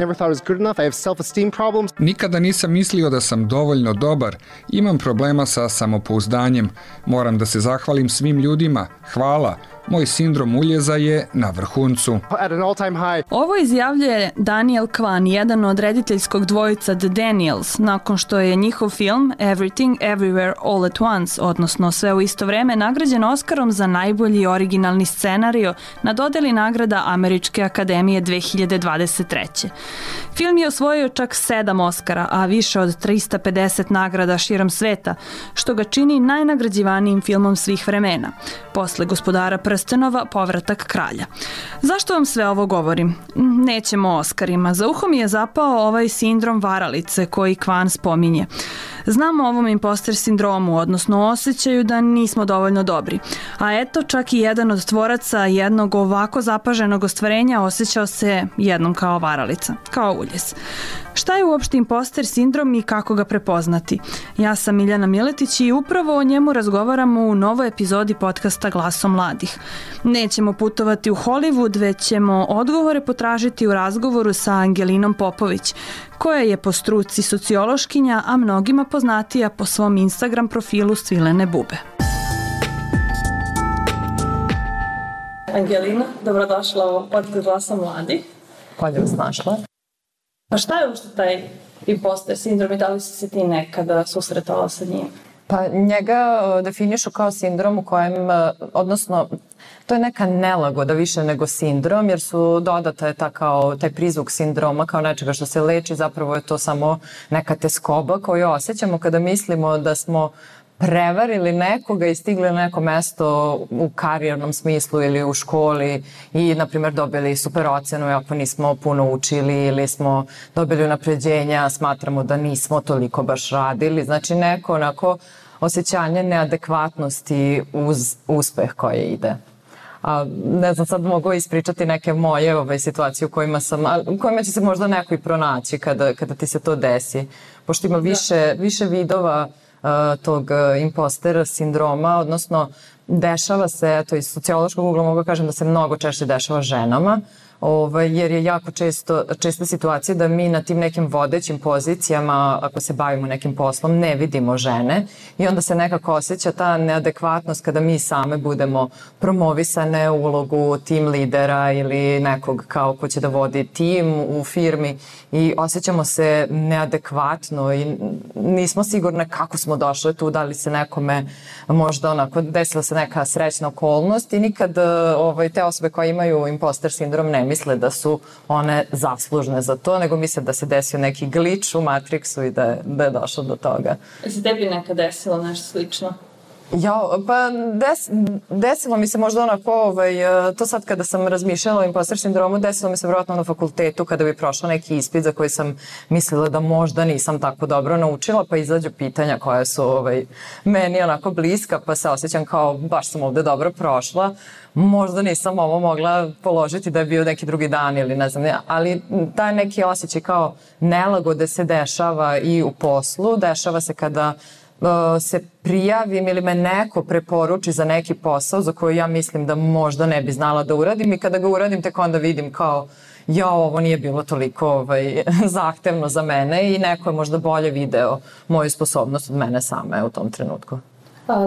never thought I was good enough. I have self-esteem problems. Nikada nisam mislio da sam dovoljno dobar. Imam problema sa samopouzdanjem. Moram da se zahvalim svim ljudima. Hvala. Moj sindrom uljeza je na vrhuncu. At an all-time high. Ovo izjavljuje Daniel Kwan, jedan od rediteljskog dvojica The Daniels, nakon što je njihov film Everything Everywhere All at Once, odnosno Sve u isto vreme, nagrađen Oskarom za najbolji originalni scenario na dodeli nagrada Američke akademije 2023. Film je osvojio čak 7 Oskara, a više od 350 nagrada širom sveta, što ga čini najnagrađivanijim filmom svih vremena. Posle Gospodara prstenova, Povratak kralja. Zašto vam sve ovo govorim? Nećemo o Oskarima. Za uho mi je zapao ovaj sindrom varalice koji Kwan spominje. Znamo o ovom imposter sindromu, odnosno osjećaju da nismo dovoljno dobri. A eto, čak i jedan od tvoraca jednog ovako zapaženog ostvarenja osjećao se jednom kao varalica, kao uljez. Šta je uopšte imposter sindrom i kako ga prepoznati? Ja sam Miljana Miletić i upravo o njemu razgovaramo u novoj epizodi podcasta Glasom mladih. Nećemo putovati u Hollywood, već ćemo odgovore potražiti u razgovoru sa Angelinom Popović, koja je po struci sociološkinja, a mnogima poznatija po svom Instagram profilu Svilene bube. Angelina, dobrodošla u podcast Glasa mladih. Bolje vas našla. A šta je uopšte taj imposter sindrom i da li si se ti nekada susretala sa njim? Pa njega definišu kao sindrom u kojem, odnosno, to je neka nelagoda više nego sindrom, jer su dodata je taj prizvuk sindroma kao nečega što se leči, zapravo je to samo neka teskoba koju osjećamo kada mislimo da smo prevarili nekoga i stigli na neko mesto u karijernom smislu ili u školi i, na primjer, dobili super ocenu ako nismo puno učili ili smo dobili unapređenja, smatramo da nismo toliko baš radili. Znači, neko onako osjećanje neadekvatnosti uz uspeh koji ide. A, ne znam, sad mogu ispričati neke moje situacije u kojima će se možda neko i pronaći kada ti se to desi. Pošto ima više vidova tog impostera sindroma, odnosno dešava se, to iz sociološkog ugla mogu kažem da se mnogo češće dešava ženama, jer je jako česta situacija da mi na tim nekim vodećim pozicijama, ako se bavimo nekim poslom, ne vidimo žene i onda se nekako osjeća ta neadekvatnost kada mi same budemo promovisane u ulogu tim lidera ili nekog kao ko će da vodi tim u firmi i osjećamo se neadekvatno i nismo sigurne kako smo došle tu, da li se nekome možda onako desila se neka srećna okolnost i nikad te osobe koje imaju imposter sindrom ne misle da su one zaslužne za to, nego misle da se desio neki glič u Matrixu i da je došlo do toga. Se tebi nekad desilo nešto slično? Pa desilo mi se možda onako, to sad kada sam razmišljala o imposter sindromu, desilo mi se vjerojatno na fakultetu kada bi prošla neki ispit za koji sam mislila da možda nisam tako dobro naučila, pa izađu pitanja koja su meni onako bliska, pa se osjećam kao baš sam ovde dobro prošla. Možda nisam ovo mogla položiti da je bio neki drugi dan ili ne znam, ali taj neki osjećaj kao nelagode se dešava i u poslu, dešava se kada se prijavim ili me neko preporuči za neki posao za koji ja mislim da možda ne bi znala da uradim i kada ga uradim tek onda vidim kao ovo nije bilo toliko zahtevno za mene i neko je možda bolje video moju sposobnost od mene same u tom trenutku. A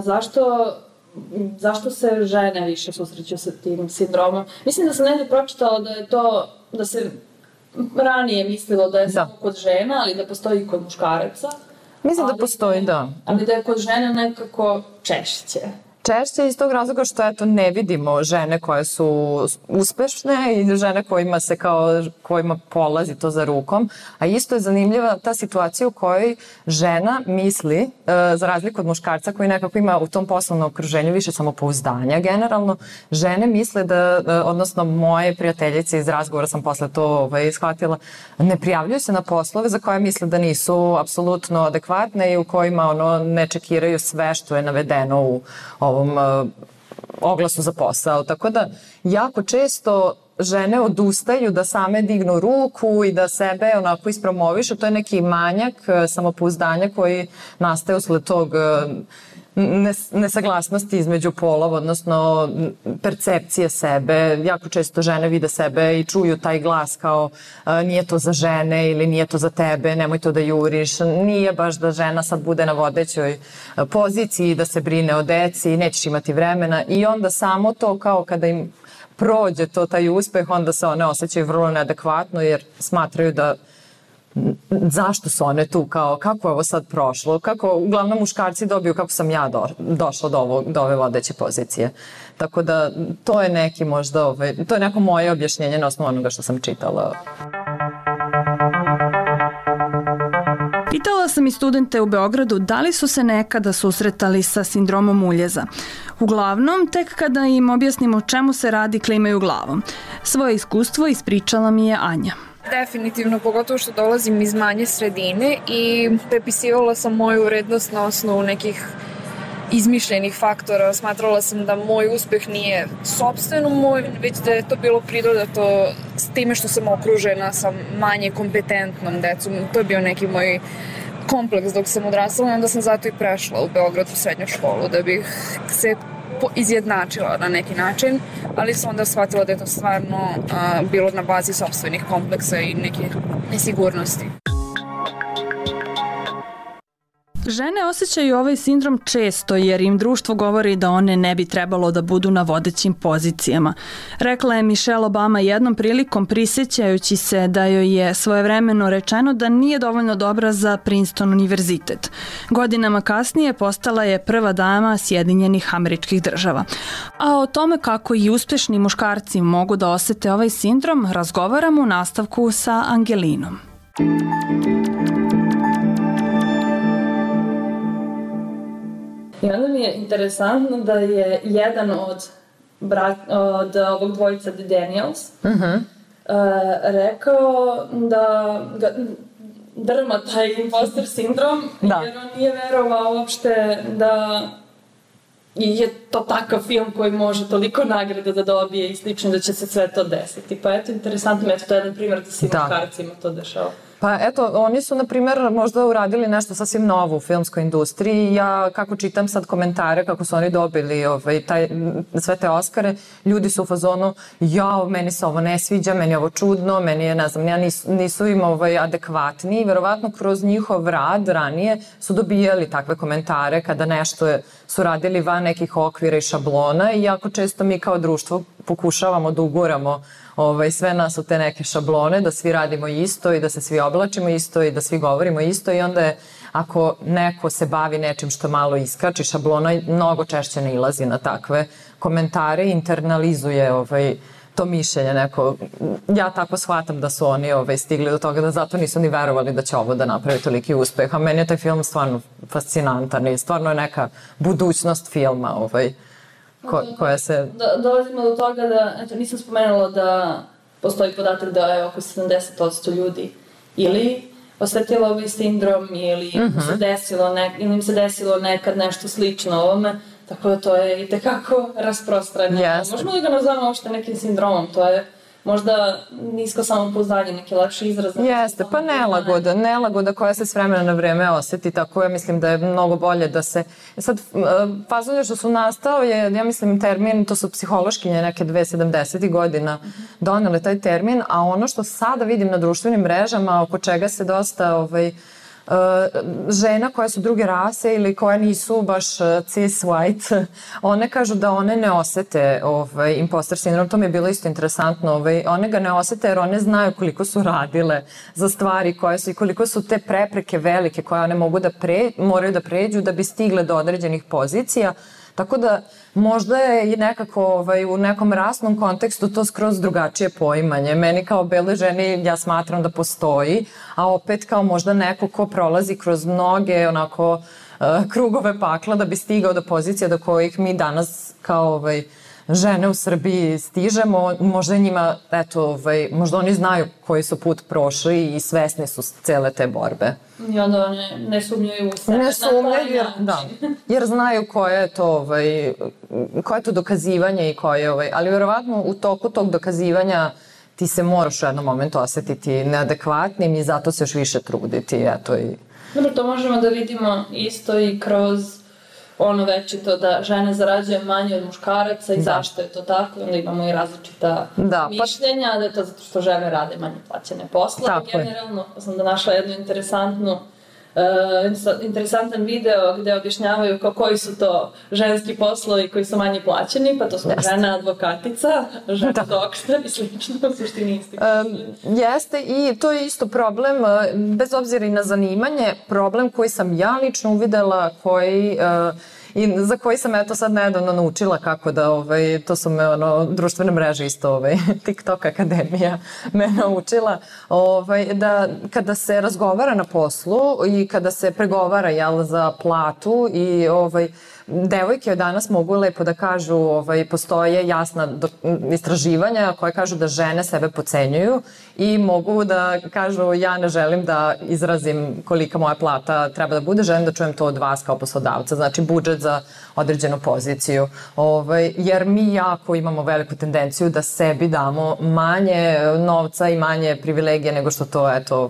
zašto se žene više susreću sa tim sindromom? Mislim da sam negdje pročitala da je to, da se ranije mislilo da je samo kod žena, ali da postoji i kod muškaraca. Mislim da postoji, da. Ali da je kod žene nekako češće. Češće iz tog razloga što ne vidimo žene koje su uspešne i žene kojima polazi to za rukom. A isto je zanimljiva ta situacija u kojoj žena misli, za razliku od muškarca koji nekako ima u tom poslovnom okruženju više samopouzdanja generalno, žene misle odnosno moje prijateljice iz razgovora sam posle to shvatila, ne prijavljuju se na poslove za koje misle da nisu apsolutno adekvatne i u kojima ne čekiraju sve što je navedeno u ovom oglasu za posao. Tako da jako često žene odustaju da same dignu ruku i da sebe onako ispromovišu. To je neki manjak samopouzdanja koji nastaje usled tog nesaglasnosti između polova, odnosno percepcije sebe. Jako često žene vide sebe i čuju taj glas kao nije to za žene ili nije to za tebe, nemoj to da juriš. Nije baš da žena sad bude na vodećoj poziciji, da se brine o deci, nećeš imati vremena i onda samo to kao kada im prođe to taj uspeh, onda se one osjećaju vrlo neadekvatno jer smatraju da zašto su one tu, kao kako je ovo sad prošlo, kako uglavnom muškarci dobiju kako sam ja došla do ove vodeće pozicije. Tako da to je neki možda, to je neko moje objašnjenje na osnovu onoga što sam čitala. Pitala sam i studente u Beogradu da li su se nekada susretali sa sindromom uljeza. Uglavnom, tek kada im objasnimo o čemu se radi, klimaju glavom. Svoje iskustvo ispričala mi je Anja. Definitivno, pogotovo što dolazim iz manje sredine i prepisivala sam moju urednost na osnovu nekih izmišljenih faktora. Smatrala sam da moj uspeh nije sopstveno moj, već da je to bilo pridodato s time što sam okružena sa manje kompetentnom decom. To je bio neki moj kompleks dok sam odrastala i onda sam zato i prešla u Beograd u srednju školu da bih se izjednačila na neki način, ali sam onda shvatila da je to stvarno bilo na bazi sopstvenih kompleksa i neke nesigurnosti. Žene osjećaju ovaj sindrom često jer im društvo govori da one ne bi trebalo da budu na vodećim pozicijama. Rekla je Michelle Obama jednom prilikom prisjećajući se da joj je svojevremeno rečeno da nije dovoljno dobra za Princeton univerzitet. Godinama kasnije postala je prva dama Sjedinjenih Američkih Država. A o tome kako i uspešni muškarci mogu da osete ovaj sindrom razgovaramo u nastavku sa Angelinom. I onda mi je interesantno da je jedan od ovog dvojica The Daniels rekao da ga drma taj imposter sindrom jer on nije verovao uopšte da je to takav film koji može toliko nagrada da dobije i slično da će se sve to desiti. Pa eto, interesantno mi je to jedan primjer da se muškarcima to dešava. Pa eto, oni su, na primjer, možda uradili nešto sasvim novo u filmskoj industriji. Ja, kako čitam sad komentare, kako su oni dobili sve te Oskare, ljudi su u fazonu, meni se ovo ne sviđa, meni je ovo čudno, meni je, ne znam, nisu im adekvatni. Verovatno kroz njihov rad ranije su dobijali takve komentare kada nešto su radili van nekih okvira i šablona i jako često mi kao društvo pokušavamo da uguramo sve nas u te neke šablone, da svi radimo isto i da se svi oblačimo isto i da svi govorimo isto i onda je, ako neko se bavi nečim što malo iskači šablona, mnogo češće nailazi na takve komentare i internalizuje to mišljenje neko. Ja tako shvatam da su oni stigli do toga da zato nisu ni verovali da će ovo da napravi toliki uspeh, a meni je taj film stvarno fascinantan i stvarno je neka budućnost filma koja se... Dolazimo do toga da, eto, nisam spomenula da postoji podatak da je oko 70% ljudi ili osetilo ovaj sindrom ili im se desilo nekad nešto slično ovome, tako da to je i tekako rasprostranjeno. Možemo li ga nazvamo uopšte nekim sindromom? To je možda nisko samopouzdanje, neki lakši izraz. Jeste, pa nelagoda koja se s vremena na vreme oseti, tako ja mislim da je mnogo bolje da se... Sad, fazonje što su nastao je, ja mislim, termin, to su psihološkinje neke 70. godina donele taj termin, a ono što sada vidim na društvenim mrežama, oko čega se dosta žena koje su druge rase ili koje nisu baš cis white, one kažu da one ne osete imposter sindrom. To mi je bilo isto interesantno. One ga ne osete jer one znaju koliko su radile za stvari koje su i koliko su te prepreke velike koje one moraju da pređu da bi stigle do određenih pozicija. Tako da možda je i nekako u nekom rasnom kontekstu to skroz drugačije poimanje. Meni kao bele ženi ja smatram da postoji, a opet kao možda neko ko prolazi kroz mnoge onako krugove pakla da bi stigao do pozicija do kojih mi danas kao žene u Srbiji stižemo, možda njima, eto, možda oni znaju koji su put prošli i svesni su cele te borbe. I onda one ne sumnjaju u sebe. Ne sumnjaju, jer znaju koje je to dokazivanje i koje, ali vjerovatno u toku tog dokazivanja ti se moraš u jednom momentu osetiti neadekvatnim i zato se još više truditi, eto i... Dobro, to možemo da vidimo isto i kroz ono večito da žene zarađuju manje od muškaraca i zašto je to tako. Onda imamo i različita mišljenja, da je to zato što žene rade manje plaćene poslove. Generalno sam da našla jednu interesantan video gde objašnjavaju koji su to ženski poslovi koji su manje plaćeni, pa to su žena advokatica, žena doktor i slično, u suštini isti. Jeste, i to je isto problem, bez obzira i na zanimanje, problem koji sam ja lično uvidela, i za koji sam eto sad nedavno naučila kako da, to su me društvene mreže isto, TikTok Akademija me naučila, da kada se razgovara na poslu i kada se pregovara za platu i devojke danas mogu lepo da kažu, postoje jasna istraživanja koje kažu da žene sebe potcenjuju i mogu da kažu ja ne želim da izrazim kolika moja plata treba da bude, želim da čujem to od vas kao poslodavca, znači budžet za određenu poziciju, jer mi jako imamo veliku tendenciju da sebi damo manje novca i manje privilegije nego što to, eto,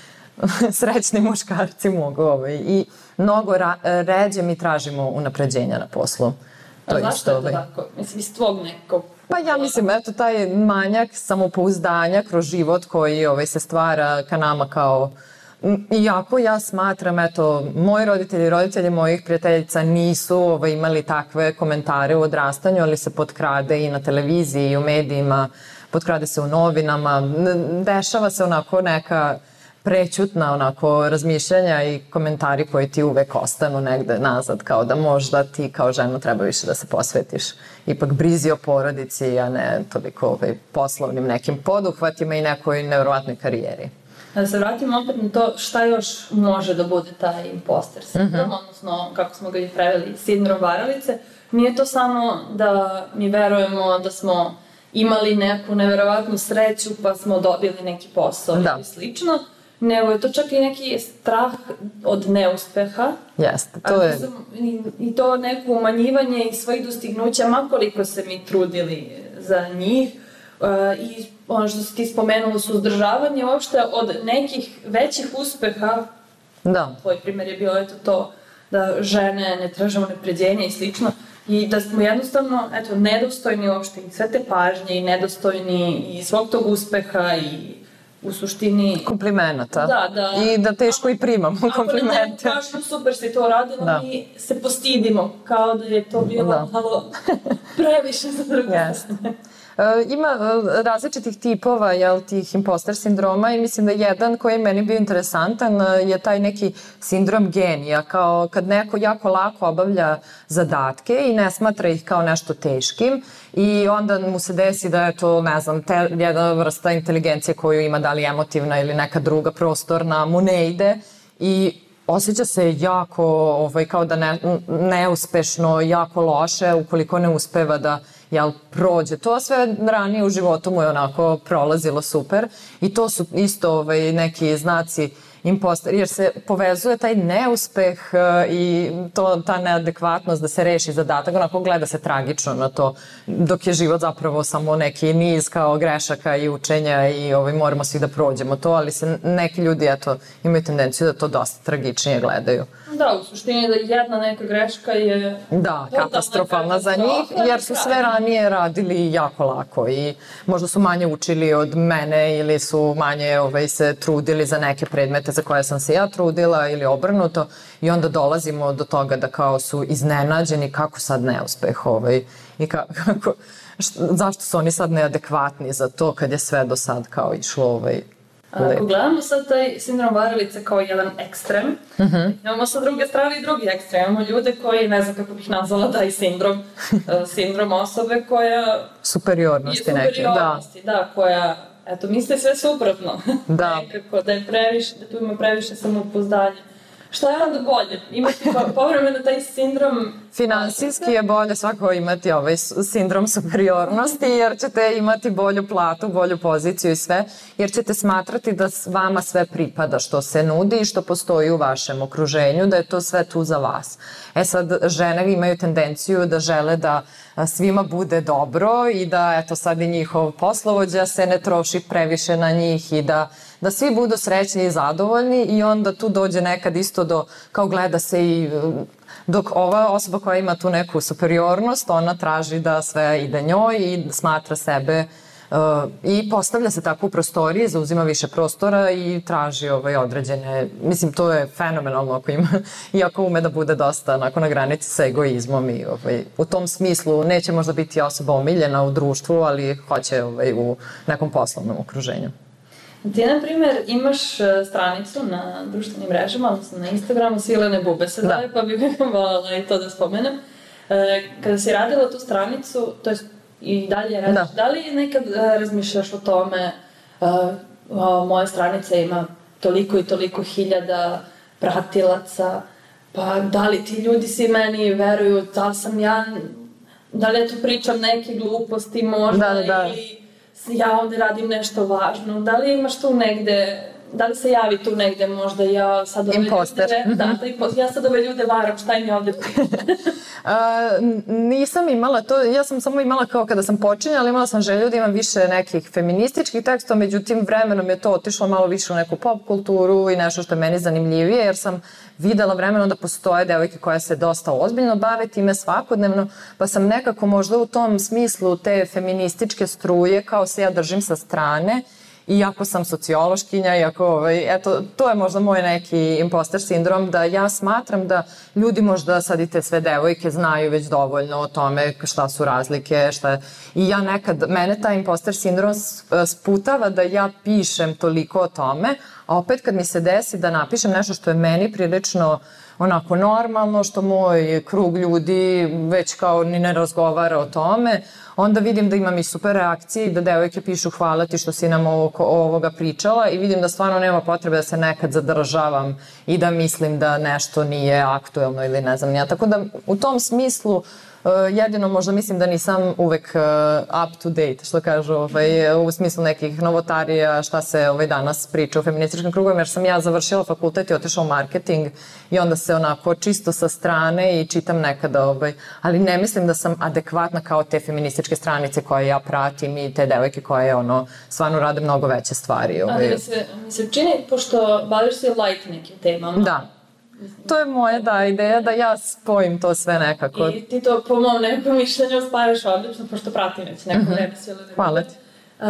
srećni muškarci mogu, i mnogo ređe mi tražimo unapređenja na poslu. Zašto je to tako? Mislim, iz tvog nekog... Pa ja mislim, eto, taj manjak samopouzdanja kroz život koji se stvara ka nama kao... Iako ja smatram, eto, moji roditelji i roditelji mojih prijateljica nisu imali takve komentare u odrastanju, ali se potkrade i na televiziji i u medijima, potkrade se u novinama, dešava se onako neka prećutna onako razmišljanja i komentari koji ti uvek ostanu negde nazad, kao da možda ti kao žena treba više da se posvetiš ipak brizi o porodici, a ne toliko poslovnim nekim poduhvatima i nekoj nevjerovatnoj karijeri. Da se vratimo opet na to šta još može da bude taj imposter sindrom, odnosno kako smo ga i preveli, sindrom varalice. Nije to samo da mi verujemo da smo imali neku nevjerovatnu sreću pa smo dobili neki posao ili slično, nego je to čak i neki strah od neuspeha. Jeste, to je... I to neko umanjivanje i svojih dostignuća, makoliko se mi trudili za njih. I ono što si ti spomenula, suzdržavanje uopšte od nekih većih uspeha. Da. Tvoj primjer je bio to da žene ne traže unapređenja i slično. I da smo jednostavno, nedostojni uopšte i sve te pažnje i nedostojni i svog tog uspeha i u suštini... Komplimenata. Da. I da teško i primamo komplimente. Ako kažem super si to radila, mi se postidimo kao da je to bilo malo previše za druge strane. Ima različitih tipova tih imposter sindroma i mislim da jedan koji je meni bio interesantan je taj neki sindrom genija, kao kad neko jako lako obavlja zadatke i ne smatra ih kao nešto teškim i onda mu se desi da je to, ne znam, jedna vrsta inteligencije koju ima, da li emotivna ili neka druga prostorna, mu ne ide i osjeća se jako, kao da neuspešno, jako loše ukoliko ne uspeva da prođe. To sve ranije u životu mu je onako prolazilo super i to su isto neki znaci imposter, jer se povezuje taj neuspeh i ta neadekvatnost da se reši zadatak, onako gleda se tragično na to, dok je život zapravo samo neki niz kao grešaka i učenja i moramo svi da prođemo to, ali se neki ljudi imaju tendenciju da to dosta tragičnije gledaju. Da, u suštini da jedna neka greška je... Da, katastrofalna za njih, jer su sve ranije radili jako lako i možda su manje učili od mene ili su manje se trudili za neke predmete za koje sam se ja trudila ili obrnuto i onda dolazimo do toga da kao su iznenađeni kako sad neuspeh i zašto su oni sad neadekvatni za to kad je sve do sad kao išlo Ako gledamo sad taj sindrom varalice kao jedan ekstrem, imamo sa druge strane i drugi ekstrem. Imamo ljude koji, ne znam kako bih nazvala taj sindrom osobe koja... Superiornosti neke, da, koja, misli sve suprotno. Da. Nekako da je previše, da tu ima previše samopouzdanja. Šta je onda bolje? Imati povremeno taj sindrom... Finansijski je bolje svako imati sindrom superiornosti, jer ćete imati bolju platu, bolju poziciju i sve, jer ćete smatrati da vama sve pripada što se nudi i što postoji u vašem okruženju, da je to sve tu za vas. Sad, žene imaju tendenciju da žele da svima bude dobro i da, sad i njihov poslovođa se ne troši previše na njih i da svi budu srećni i zadovoljni i onda tu dođe nekad isto do, kao gleda se i dok ova osoba koja ima tu neku superiornost, ona traži da sve ide njoj i smatra sebe i postavlja se tako u prostoriji, zauzima više prostora i traži određene, mislim, to je fenomenalno ako ima, iako ume da bude dosta na granici sa egoizmom i u tom smislu neće možda biti osoba omiljena u društvu, ali hoće u nekom poslovnom okruženju. Ti, na primjer, imaš stranicu na društvenim mrežama, odnosno na Instagramu, Svilene bube se zove, pa bih voljela i to da spomenem. Kada si radila tu stranicu, to je i dalje radiš, da li nekad razmišljaš o tome, moja stranica ima toliko i toliko hiljada pratilaca, pa da li ti ljudi svi meni veruju, da li ja tu pričam neke gluposti možda, ili ja ovde radim nešto važno, da li imaš tu negde, da li se javi tu negde možda ja sad ove imposter. Ja sad ove ljude varam, šta im je ovde pričam? Nisam imala to, ja sam samo imala kao kada sam počinjala, imala sam želju da imam više nekih feminističkih tekstova, međutim vremenom je to otišlo malo više u neku pop kulturu i nešto što je meni zanimljivije, jer sam videla vremenom da postoje devojke koje se dosta ozbiljno bave time svakodnevno, pa sam nekako možda u tom smislu te feminističke struje kao se ja držim sa strane. Iako sam sociološkinja, eto, to je možda moj neki imposter sindrom, da ja smatram da ljudi možda sad i te sve devojke znaju već dovoljno o tome šta su razlike, i ja nekad, mene taj imposter sindrom sputava da ja pišem toliko o tome, a opet kad mi se desi da napišem nešto što je meni prilično onako normalno, što moj krug ljudi već kao ni ne razgovara o tome, onda vidim da imam i super reakcije i da devojke pišu hvala ti što si nam ovoga pričala i vidim da stvarno nema potrebe da se nekad zadržavam i da mislim da nešto nije aktuelno ili ne znam ja. Tako da u tom smislu jedino možda mislim da nisam uvek up to date, što kažu, u smislu nekih novotarija, šta se danas priča u feminističkim krugovima, jer sam ja završila fakultet i otišla u marketing i onda se onako čisto sa strane i čitam nekada, ali ne mislim da sam adekvatna kao te feminističke stranice koje ja pratim i te devojke koje stvarno rade mnogo veće stvari. Ali mi se čini, pošto baviš se light nekim temama. Da. To je moja ideja da ja spojim to sve nekako. I ti to po mom nekom mišljenju spajaš odlično, pošto pratim već neko vreme Svilene bube. Hvala ti.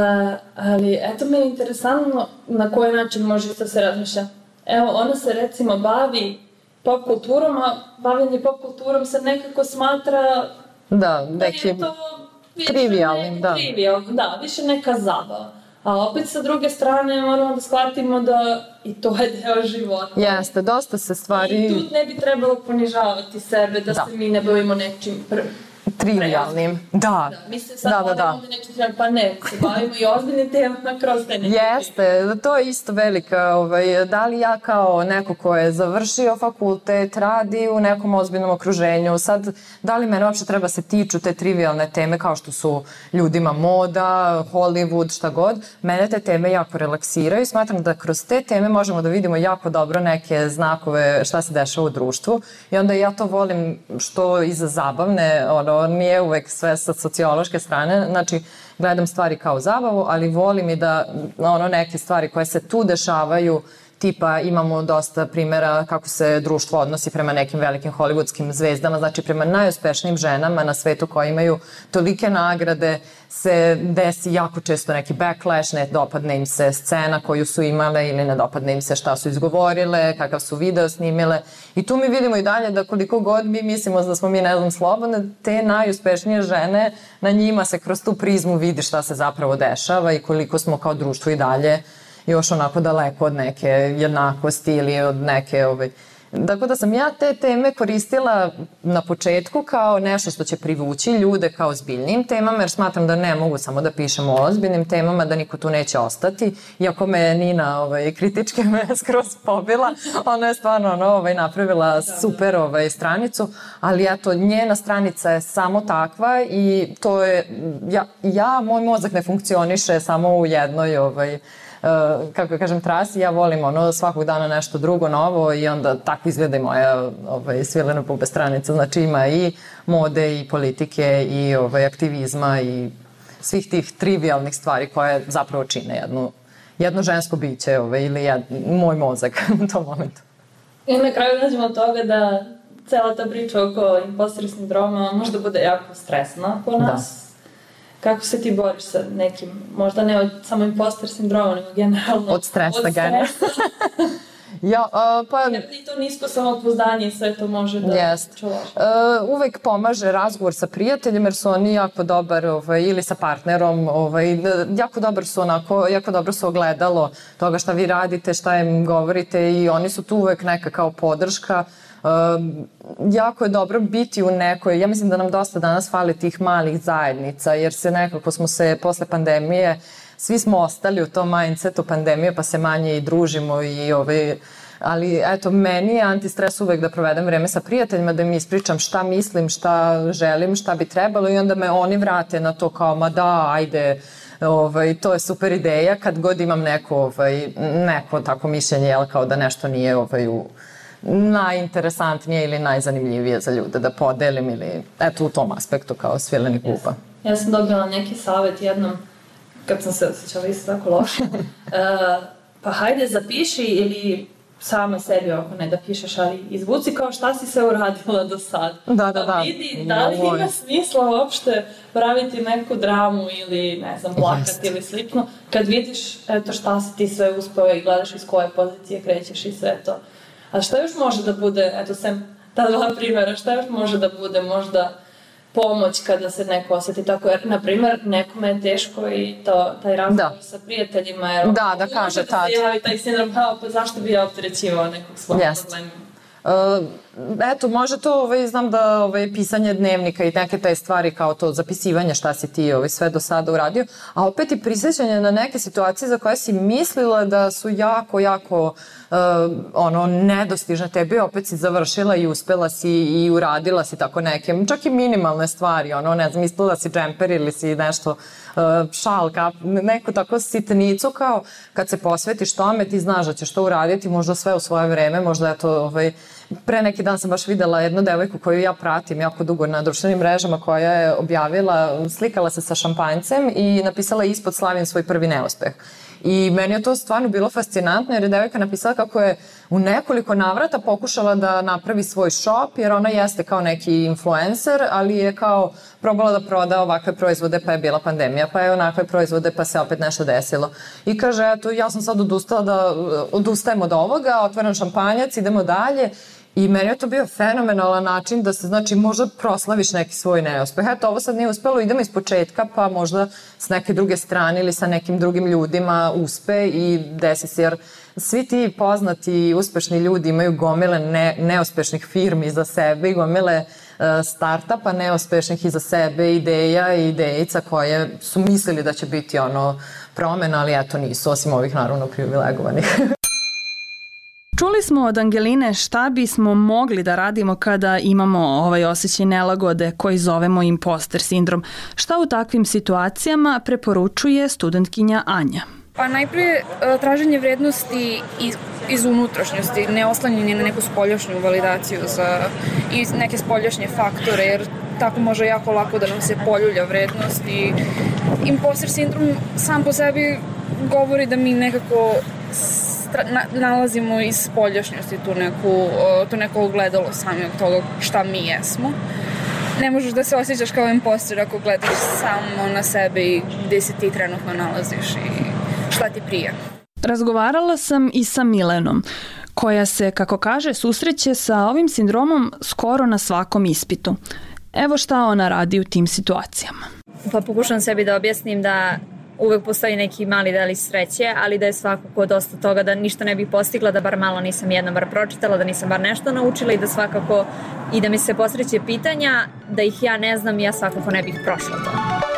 Ali eto me je interesantno na koji način može da se razmišlja. Evo, ona se recimo bavi pop kulturom, a bavljenje pop kulturom se nekako smatra da nekim trivialnim, da, više neka zabava. A opet sa druge strane moramo da shvatimo da i to je deo života. Jeste, dosta se stvari... I tu ne bi trebalo ponižavati sebe, da se mi ne bavimo nečim trivialnim. Da. Mislim sad moramo nečim trivialnim, pa ne, se bavimo i ozbiljnim temama kroz te neke. Jeste, to je isto velika, da li ja kao neko ko je završio fakultet, radi u nekom ozbiljnom okruženju, sad, da li mene uopšte treba se tiču te trivialne teme kao što su ljudima moda, Hollywood, šta god, mene te teme jako relaksiraju i smatram da kroz te teme možemo da vidimo jako dobro neke znakove šta se dešava u društvu i onda ja to volim što iza zabavne, nije uvek sve sa sociološke strane, znači gledam stvari kao zabavu, ali volim i da neke stvari koje se tu dešavaju, tipa imamo dosta primjera kako se društvo odnosi prema nekim velikim hollywoodskim zvezdama, znači prema najuspešnijim ženama na svetu koje imaju tolike nagrade, se desi jako često neki backlash, ne dopadne im se scena koju su imale ili ne dopadne im se šta su izgovorile, kakav su video snimile i tu mi vidimo i dalje da koliko god mi mislimo da smo mi ne znam slobodne, te najuspešnije žene, na njima se kroz tu prizmu vidi šta se zapravo dešava i koliko smo kao društvo i dalje još onako daleko od neke jednakosti ili od neke... Tako da sam ja te teme koristila na početku kao nešto što će privući ljude kao ozbiljnim temama, jer smatram da ne mogu samo da pišemo o ozbiljnim temama, da niko tu neće ostati. Iako me Nina kritički me skroz pobila, ona je stvarno napravila super stranicu, ali eto, njena stranica je samo takva i to je... Moj mozak ne funkcioniše samo u jednoj kako kažem, trasi, ja volim svakog dana nešto drugo, novo i onda tako izgleda i moja Svilene bube stranica, znači ima i mode i politike i aktivizma i svih tih trivialnih stvari koje zapravo čine jedno žensko biće ili moj mozak u tom momentu. I na kraju dođemo od toga da cela ta priča oko imposter sindroma možda bude jako stresna po nas. Kako se ti boriš sa nekim, možda ne od samo imposter sindroma, nego generalno od stresa. Ja, I to nisko samopouzdanje i sve to može da čuvaš. Uvek pomaže razgovor sa prijateljima jer su oni jako dobar, ili sa partnerom, jako dobro su ogledalo toga šta vi radite, šta im govorite i oni su tu uvek neka kao podrška. Jako je dobro biti u nekoj, ja mislim da nam dosta danas fali tih malih zajednica jer se nekako smo se posle pandemije svi smo ostali u tom mindsetu pandemije pa se manje i družimo ali eto meni je antistres uvek da provedem vreme sa prijateljima, da im ispričam šta mislim, šta želim, šta bi trebalo i onda me oni vrate na to kao ma da, ajde, to je super ideja kad god imam neko tako mišljenje kao da nešto nije najinteresantnije ili najzanimljivije za ljude da podelim ili eto u tom aspektu kao svileni kupa. Ja sam dobila neki savjet jednom kad sam se osjećala isto tako loše. Pa hajde zapiši ili sama sebi ako ne da pišeš, ali izvuci kao šta si se uradila do sad. Da. Vidi da li ima smisla uopšte praviti neku dramu ili ne znam, plakati ili slično. Kad vidiš eto šta si ti sve uspeo i gledaš iz koje pozicije krećeš i sve to. A šta još može da bude, eto sem ta dva primjera, šta još može da bude možda pomoć kada se neko osjeti tako, jer, na primjer, nekome je teško i taj razgovor sa prijateljima, jer da kaže tad. Se javi taj sindrom, pa zašto bi ja opterećivao nekog svog problema? Eto, može to, znam da pisanje dnevnika i neke te stvari kao to zapisivanje šta si ti sve do sada uradio, a opet i prisjećanje na neke situacije za koje si mislila da su jako nedostižne tebi, opet si završila i uspela si i uradila si tako neke, čak i minimalne stvari, ne znam, mislila si džemper ili si nešto, šal, neku tako sitnicu kao kad se posvetiš tome ti znaš da ćeš to uraditi, možda sve u svoje vreme, možda je to pre neki dan sam baš videla jednu devojku koju ja pratim jako dugo na društvenim mrežama koja je objavila, slikala se sa šampanjcem i napisala ispod slavim svoj prvi neuspeh. I meni je to stvarno bilo fascinantno jer je devojka napisala kako je u nekoliko navrata pokušala da napravi svoj shop jer ona jeste kao neki influencer, ali je kao probala da proda ovakve proizvode pa je bila pandemija, pa je onakve proizvode pa se opet nešto desilo. I kaže, eto, ja sam sad odustajem od ovoga, otvaram šampanjac, idemo dalje. I meni je to bio fenomenalan način da se, znači, možda proslaviš neki svoj neuspeh. Eto, ovo sad nije uspelo, idemo iz početka, pa možda s neke druge strane ili sa nekim drugim ljudima uspe i desi se, jer svi ti poznati i uspešni ljudi imaju gomile neuspešnih firmi iza sebe i gomile startupa neuspešnih iza sebe, ideja i idejica koje su mislili da će biti promena, ali eto nisu, osim ovih naravno privilegovanih. Čuli smo od Angeline šta bismo mogli da radimo kada imamo ovaj osjećaj nelagode koji zovemo imposter sindrom. Šta u takvim situacijama preporučuje studentkinja Anja? Pa najprije traženje vrednosti iz unutrašnjosti, ne oslanjanje na neku spoljašnju validaciju i neke spoljašnje faktore, jer tako može jako lako da nam se poljulja vrednost i imposter sindrom sam po sebi govori da mi nekako nalazimo iz spoljašnjosti tu neko ogledalo samog toga šta mi jesmo. Ne možeš da se osjećaš kao imposter ako gledaš samo na sebe i gde se ti trenutno nalaziš i šta ti prija. Razgovarala sam i sa Milenom, koja se, kako kaže, susreće sa ovim sindromom skoro na svakom ispitu. Evo šta ona radi u tim situacijama. Pa pokušam sebi da objasnim da uvek postoji neki mali delić sreće, ali da je svakako dosta toga da ništa ne bih postigla, da bar malo nisam jednom bar pročitala, da nisam bar nešto naučila i da svakako i da mi se posreće pitanja, da ih ja ne znam i ja svakako ne bih prošla to.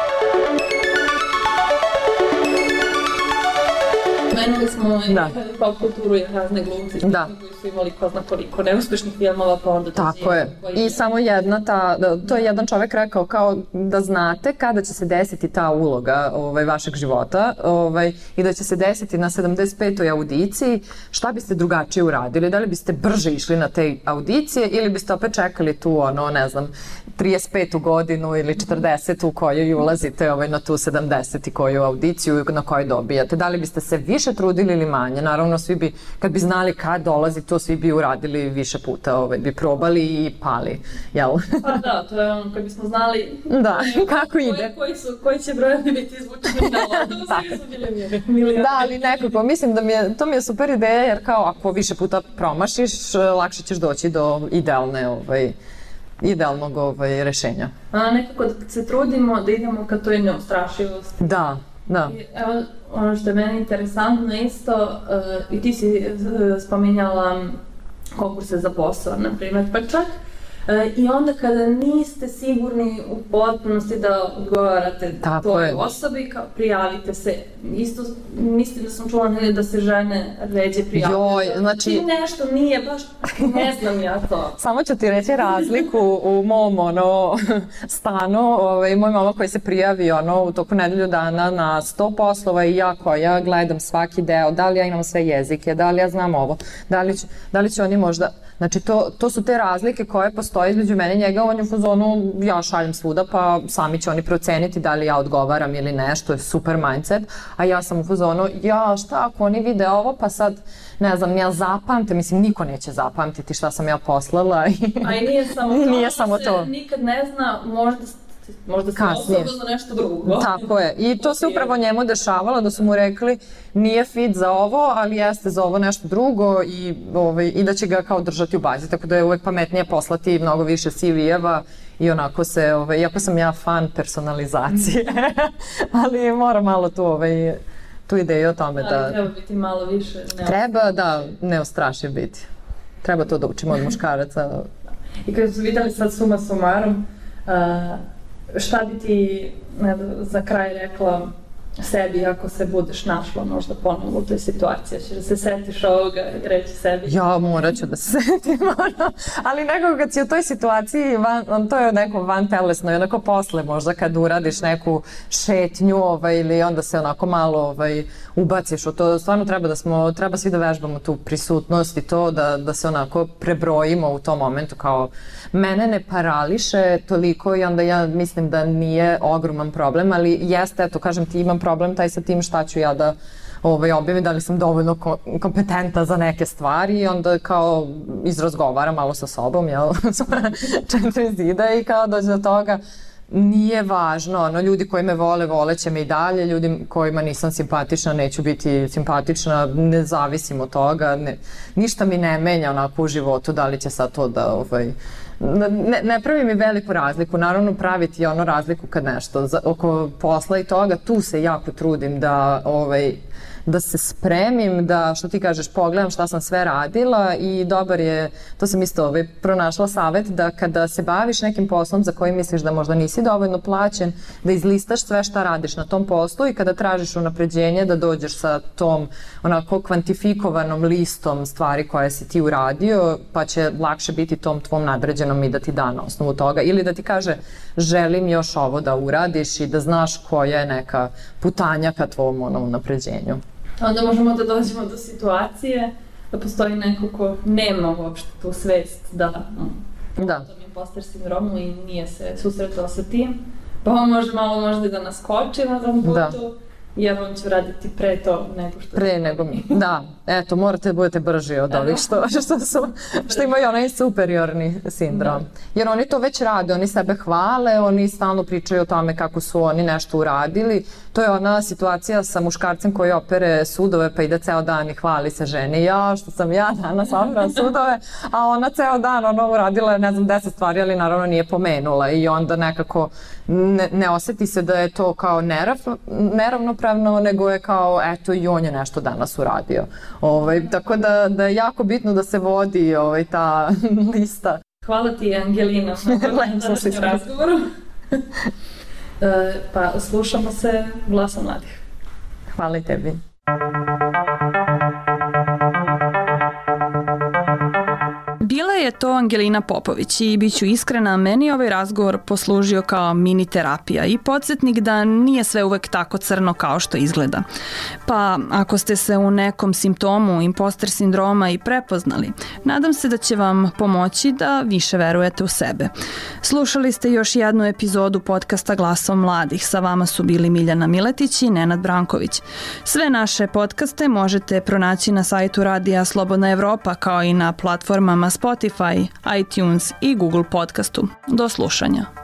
Menuli smo pop kulturu i razne glumci koji su imali ko zna koliko neuspešnih filmova, pa onda tako je. I samo to je jedan čovek rekao kao da znate kada će se desiti ta uloga vašeg života i da će se desiti na 75. audiciji, šta biste drugačije uradili? Da li biste brže išli na te audicije ili biste opet čekali tu, ne znam, 35. godinu ili 40. u kojoj ulazite na tu 70. i koju audiciju na kojoj dobijate. Da li biste se više trudili ili manje? Naravno, svi bi, kad bi znali kad dolazi, to svi bi uradili više puta, bi probali i pali, jel? Pa da, to je kad bismo znali kako ide. Koji će brojevi biti izvučeni na lodu, svi su bili milijardi. Da, ali nekako, mislim da to mi je super ideja, jer kao ako više puta promašiš, lakše ćeš doći do idealnog rešenja. Nekako da se trudimo da idemo ka toj neustrašivosti. Da. Evo, ono što je meni interesantno isto, i ti si spominjala konkurse za posao, na primjer, pa čak i onda kada niste sigurni u potpunosti da odgovarate toj osobi, kao prijavite se. Isto mislim da sam čula da se žene ređe prijavljaju. Znači... nešto nije baš, ne znam ja to. Samo ću ti reći razliku u mom stanu. Moj mama koji se prijavi u toku nedelju dana na 100 poslova i ja koja gledam svaki deo, da li ja imam sve jezike, da li ja znam ovo, da li će oni možda... Znači, to su te razlike koje postoje između mene i njega. On je u fazonu, ja šaljem svuda, pa sami će oni proceniti da li ja odgovaram ili ne, što je super mindset. A ja sam u fazonu, šta ako oni vide ovo, pa sad, ne znam, ja zapamte, mislim, niko neće zapamtiti šta sam ja poslala. A i nije samo to. Se nikad ne zna, možda se osoba za nešto drugo. Tako je. I to se upravo njemu dešavalo, da su mu rekli nije fit za ovo, ali jeste za ovo nešto drugo i da će ga kao držati u bazi. Tako da je uvek pametnije poslati mnogo više CV-eva i onako se, iako sam ja fan personalizacije, ali moram malo tu ideju o tome da... Ali treba biti malo više neustrašiv. Treba, da, neustrašiv biti. Treba to da učimo od muškaraca. I kada su videli sad suma sumarom, šta bi ti za kraj rekla sebi ako se budeš našla možda ponovno u toj situaciji? Ćeš da se setiš ovoga i reći sebi? Ja morat ću da se setim, ali nekako kad si u toj situaciji, to je neko vantelesno i onako posle možda kad uradiš neku šetnju ili onda se onako malo ubaciš u to. Stvarno treba svi da vežbamo tu prisutnost i to da se onako prebrojimo u tom momentu kao mene ne parališe toliko i onda ja mislim da nije ogroman problem, ali jeste, eto kažem ti imam problem taj sa tim šta ću ja da objavim, da li sam dovoljno kompetentna za neke stvari i onda kao izrazgovaram malo sa sobom, četiri zida i kao dođe do toga. Nije važno, ljudi koji me vole, voleće me i dalje, ljudi kojima nisam simpatična, neću biti simpatična, ne zavisim od toga, ništa mi ne menja onako u životu, da li će sad to da, ne pravi mi veliku razliku, naravno praviti razliku kad nešto, oko posla i toga, tu se jako trudim da se spremim, da, što ti kažeš, pogledam šta sam sve radila i dobar je, to sam isto pronašla savet, da kada se baviš nekim poslom za koji misliš da možda nisi dovoljno plaćen, da izlistaš sve šta radiš na tom poslu i kada tražiš unapređenje da dođeš sa tom onako kvantifikovanom listom stvari koje si ti uradio, pa će lakše biti tom tvom nadređenom i da ti da na osnovu toga ili da ti kaže želim još ovo da uradiš i da znaš koja je neka putanja ka tvom unapređenju. Onda možemo da dođemo do situacije da postoji neko ko nema uopšte tu svest da tom imposter sindromu i nije se susretao sa tim, pa on može malo možda da naskoči na tom putu, jer on će raditi pre to nego što... Pre nego mi, da. Eto, morate da budete brži od ovih što imaju onaj superiorni sindrom. Jer oni to već rade, oni sebe hvale, oni stalno pričaju o tome kako su oni nešto uradili. To je ona situacija sa muškarcem koji opere sudove pa ide ceo dan i hvali se ženi. Što sam ja danas operala sudove, a ona ceo dan uradila, ne znam, 10 stvari, ali naravno nije pomenula i onda nekako ne oseti se da je to kao neravnopravno, nego je kao, eto, i on je nešto danas uradio. Tako da je jako bitno da se vodi ta lista. Hvala ti, Angelina, na današnjem razgovoru. Pa slušamo se Glasa mladih. Hvala i tebi. Bila je to Angelina Popović i bit ću iskrena, meni je ovaj razgovor poslužio kao mini terapija i podsjetnik da nije sve uvek tako crno kao što izgleda. Pa ako ste se u nekom simptomu imposter sindroma i prepoznali, nadam se da će vam pomoći da više verujete u sebe. Slušali ste još jednu epizodu podcasta Glasom mladih. Sa vama su bili Miljana Miletić i Nenad Branković. Sve naše podcaste možete pronaći na sajtu Radija Slobodna Evropa, kao i na platformama Spotify, iTunes i Google Podcastu. Do slušanja.